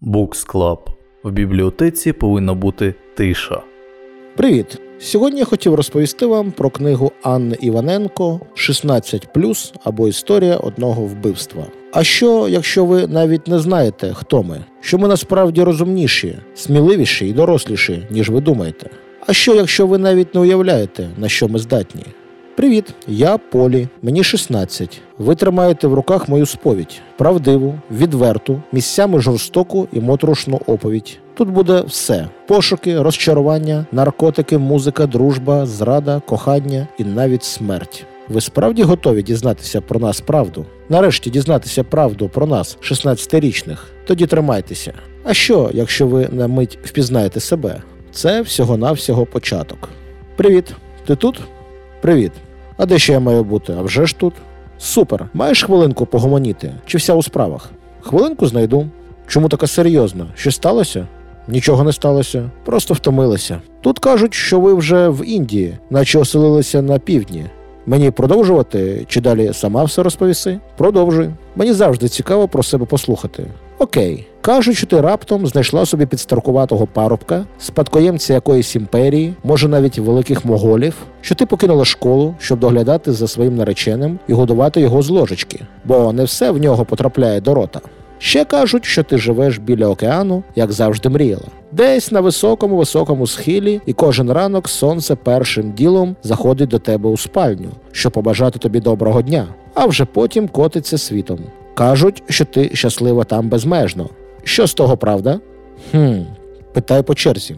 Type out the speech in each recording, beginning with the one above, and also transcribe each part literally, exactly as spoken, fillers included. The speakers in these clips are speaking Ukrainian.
Books Club. В бібліотеці повинна бути тиша. Привіт! Сьогодні я хотів розповісти вам про книгу Анни Іваненко «шістнадцять плюс» або «Історія одного вбивства». А що, якщо ви навіть не знаєте, хто ми? Що ми насправді розумніші, сміливіші і доросліші, ніж ви думаєте? А що, якщо ви навіть не уявляєте, на що ми здатні? Привіт, я Полі, мені шістнадцять. Ви тримаєте в руках мою сповідь. Правдиву, відверту, місцями жорстоку і моторошну оповідь. Тут буде все. Пошуки, розчарування, наркотики, музика, дружба, зрада, кохання і навіть смерть. Ви справді готові дізнатися про нас правду? Нарешті дізнатися правду про нас, шістнадцятирічних? Тоді тримайтеся. А що, якщо ви на мить впізнаєте себе? Це всього-навсього початок. Привіт, ти тут? Привіт. А де ще я маю бути? А вже ж тут. Супер. Маєш хвилинку погомоніти? Чи вся у справах? Хвилинку знайду. Чому така серйозна? Щось сталося? Нічого не сталося. Просто втомилися. Тут кажуть, що ви вже в Індії, наче оселилися на півдні. Мені продовжувати, чи далі сама все розповіси? Продовжуй. Мені завжди цікаво про себе послухати. Окей. Кажуть, що ти раптом знайшла собі підстаркуватого парубка, спадкоємця якоїсь імперії, може навіть великих моголів, що ти покинула школу, щоб доглядати за своїм нареченим і годувати його з ложечки, бо не все в нього потрапляє до рота. Ще кажуть, що ти живеш біля океану, як завжди мріяла. Десь на високому-високому схилі, і кожен ранок сонце першим ділом заходить до тебе у спальню, щоб побажати тобі доброго дня, а вже потім котиться світом. Кажуть, що ти щаслива там безмежно. Що з того, правда? Хм, питай по черзі.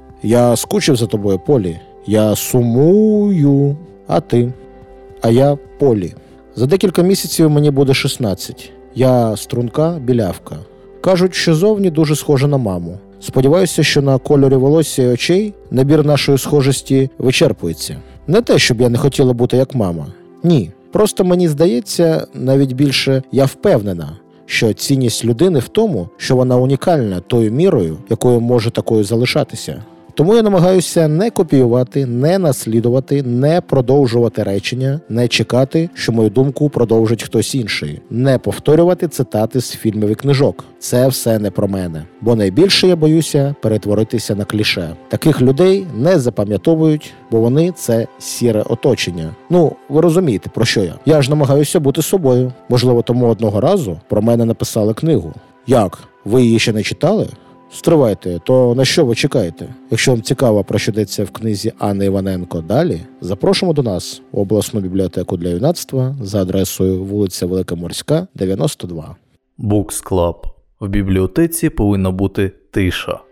Я скучив за тобою, Полі. Я сумую. А ти? А я Полі. За декілька місяців мені буде шістнадцять. Я струнка, білявка. Кажуть, що зовні дуже схожа на маму. Сподіваюся, що на кольорі волосся і очей набір нашої схожості вичерпується. Не те, щоб я не хотіла бути як мама. Ні. Просто мені здається, навіть більше я впевнена, що цінність людини в тому, що вона унікальна тою мірою, якою може такою залишатися. Тому я намагаюся не копіювати, не наслідувати, не продовжувати речення, не чекати, що мою думку продовжить хтось інший, не повторювати цитати з фільмів і книжок. Це все не про мене. Бо найбільше я боюся перетворитися на кліше. Таких людей не запам'ятовують, бо вони – це сіре оточення. Ну, ви розумієте, про що я. Я ж намагаюся бути собою. Можливо, тому одного разу про мене написали книгу. Як? Ви її ще не читали? Стривайте, то на що ви чекаєте? Якщо вам цікаво, про що йдеться в книзі Анни Іваненко далі, запрошуємо до нас у обласну бібліотеку для юнацтва за адресою вулиця Велика Морська, дев'яносто два. Books Club. В бібліотеці повинна бути тиша.